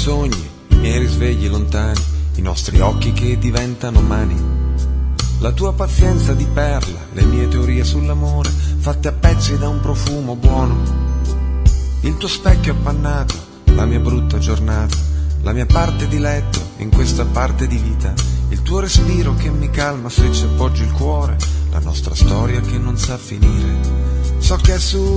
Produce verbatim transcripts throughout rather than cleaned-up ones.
sogni, i miei risvegli lontani, i nostri occhi che diventano mani. La tua pazienza di perla, le mie teorie sull'amore, fatte a pezzi da un profumo buono. Il tuo specchio appannato, la mia brutta giornata, la mia parte di letto in questa parte di vita. Il tuo respiro che mi calma se ci appoggio il cuore, la nostra storia che non sa finire. So che è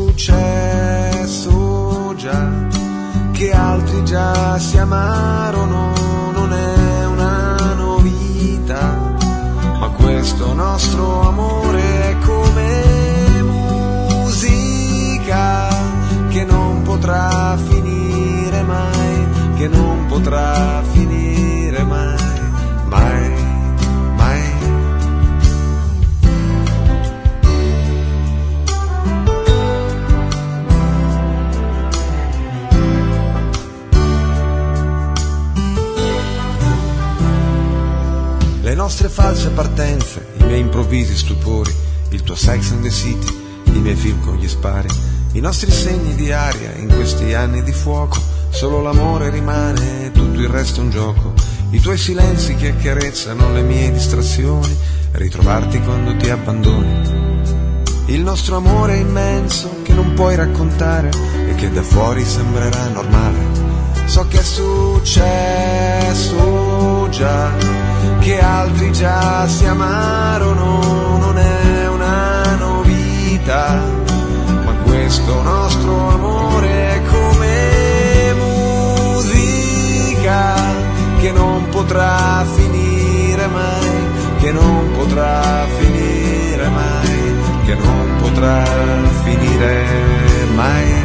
successo già, che altri già si amarono, non è una novità, ma questo nostro amore è come musica che non potrà finire mai, che non potrà finire mai, mai, mai. Le nostre false partenze, i miei improvvisi stupori, il tuo Sex and the City, i miei film con gli spari, i nostri segni di aria in questi anni di fuoco. Solo l'amore rimane, tutto il resto è un gioco. I tuoi silenzi che accarezzano le mie distrazioni, ritrovarti quando ti abbandoni. Il nostro amore immenso che non puoi raccontare e che da fuori sembrerà normale. So che è successo già, che altri già si amarono, non è una novità, ma questo nostro amore è come musica che non potrà finire mai, che non potrà finire mai, che non potrà finire mai.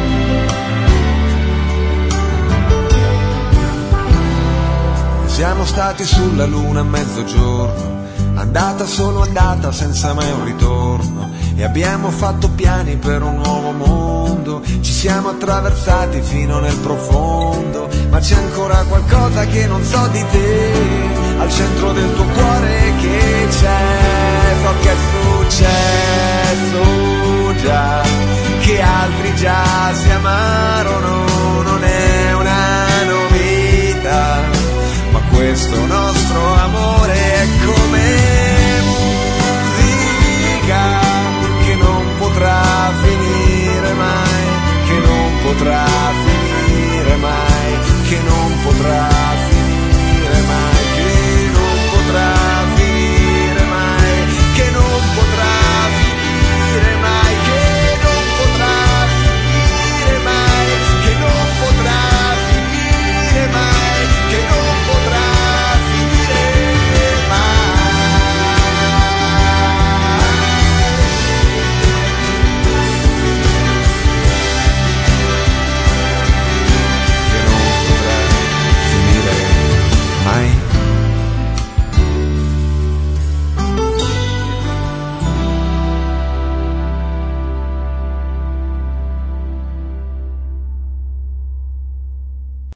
Siamo stati sulla luna a mezzogiorno, andata solo andata senza mai un ritorno, e abbiamo fatto piani per un nuovo mondo. Ci siamo attraversati fino nel profondo, ma c'è ancora qualcosa che non so di te, al centro del tuo cuore che c'è. So che è successo già, che altri già si amarono, non è una novità, ma questo nostro amore è come musica che non potrà finire mai, che non potrà